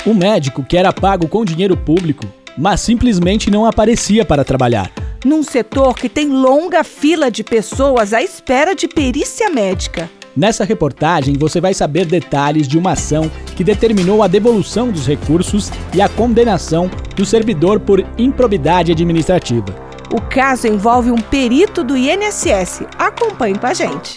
O médico, que era pago com dinheiro público, mas simplesmente não aparecia para trabalhar. Num setor que tem longa fila de pessoas à espera de perícia médica. Nessa reportagem você vai saber detalhes de uma ação que determinou a devolução dos recursos e a condenação do servidor por improbidade administrativa. O caso envolve um perito do INSS. Acompanhe com a gente.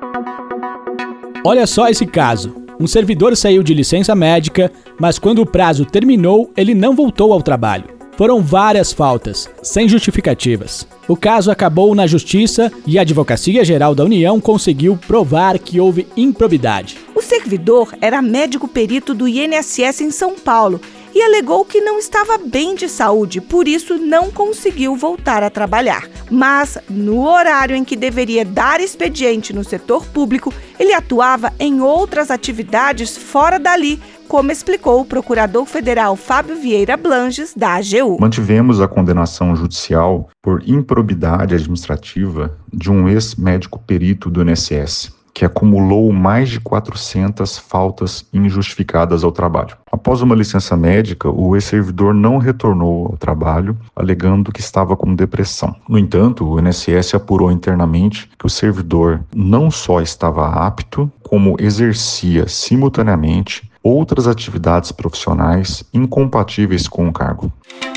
Olha só esse caso. Um servidor saiu de licença médica, mas quando o prazo terminou, ele não voltou ao trabalho. Foram várias faltas, sem justificativas. O caso acabou na Justiça e a Advocacia Geral da União conseguiu provar que houve improbidade. O servidor era médico perito do INSS em São Paulo e alegou que não estava bem de saúde, por isso não conseguiu voltar a trabalhar. Mas, no horário em que deveria dar expediente no setor público, ele atuava em outras atividades fora dali, como explicou o procurador federal Fábio Vieira Blanges, da AGU. Mantivemos a condenação judicial por improbidade administrativa de um ex-médico perito do INSS, que acumulou mais de 400 faltas injustificadas ao trabalho. Após uma licença médica, o ex-servidor não retornou ao trabalho, alegando que estava com depressão. No entanto, o INSS apurou internamente que o servidor não só estava apto, como exercia simultaneamente outras atividades profissionais incompatíveis com o cargo.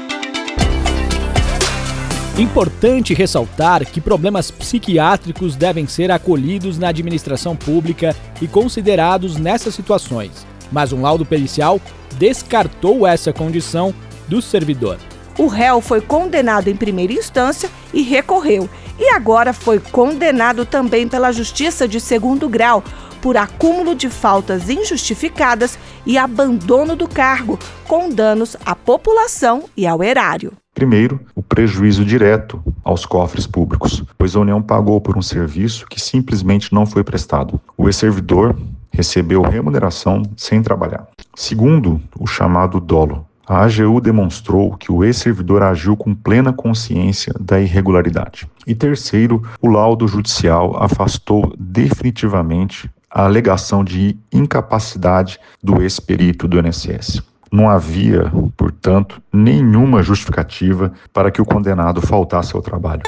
Importante ressaltar que problemas psiquiátricos devem ser acolhidos na administração pública e considerados nessas situações, mas um laudo pericial descartou essa condição do servidor. O réu foi condenado em primeira instância e recorreu, e agora foi condenado também pela Justiça de Segundo Grau por acúmulo de faltas injustificadas e abandono do cargo, com danos à população e ao erário. Primeiro, o prejuízo direto aos cofres públicos, pois a União pagou por um serviço que simplesmente não foi prestado. O ex-servidor recebeu remuneração sem trabalhar. Segundo, o chamado dolo. A AGU demonstrou que o ex-servidor agiu com plena consciência da irregularidade. E terceiro, o laudo judicial afastou definitivamente a alegação de incapacidade do ex-perito do INSS. Não havia, portanto, nenhuma justificativa para que o condenado faltasse ao trabalho.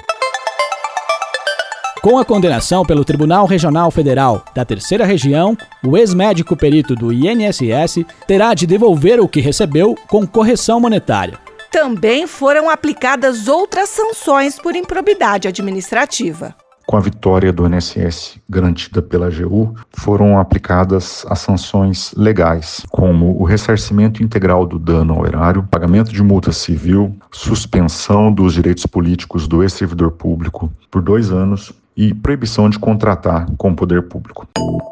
Com a condenação pelo Tribunal Regional Federal da Terceira Região, o ex-médico perito do INSS terá de devolver o que recebeu com correção monetária. Também foram aplicadas outras sanções por improbidade administrativa. Com a vitória do INSS garantida pela AGU, foram aplicadas as sanções legais, como o ressarcimento integral do dano ao erário, pagamento de multa civil, suspensão dos direitos políticos do ex-servidor público por 2 anos e proibição de contratar com o poder público.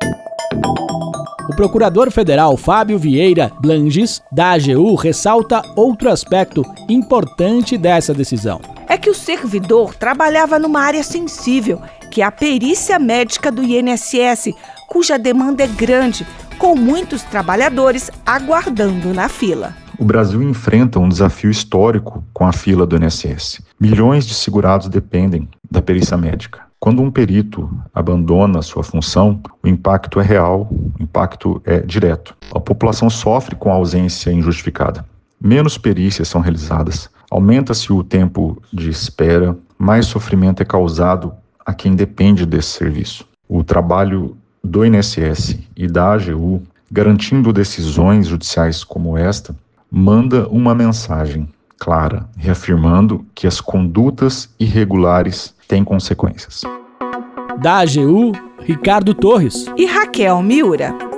O procurador federal Fábio Vieira Blanges, da AGU, ressalta outro aspecto importante dessa decisão. É que o servidor trabalhava numa área sensível, que é a perícia médica do INSS, cuja demanda é grande, com muitos trabalhadores aguardando na fila. O Brasil enfrenta um desafio histórico com a fila do INSS. Milhões de segurados dependem da perícia médica. Quando um perito abandona sua função, o impacto é real, o impacto é direto. A população sofre com a ausência injustificada. Menos perícias são realizadas, aumenta-se o tempo de espera, mais sofrimento é causado a quem depende desse serviço. O trabalho do INSS e da AGU, garantindo decisões judiciais como esta, manda uma mensagem clara, reafirmando que as condutas irregulares têm consequências. Da AGU, Ricardo Torres e Raquel Miura.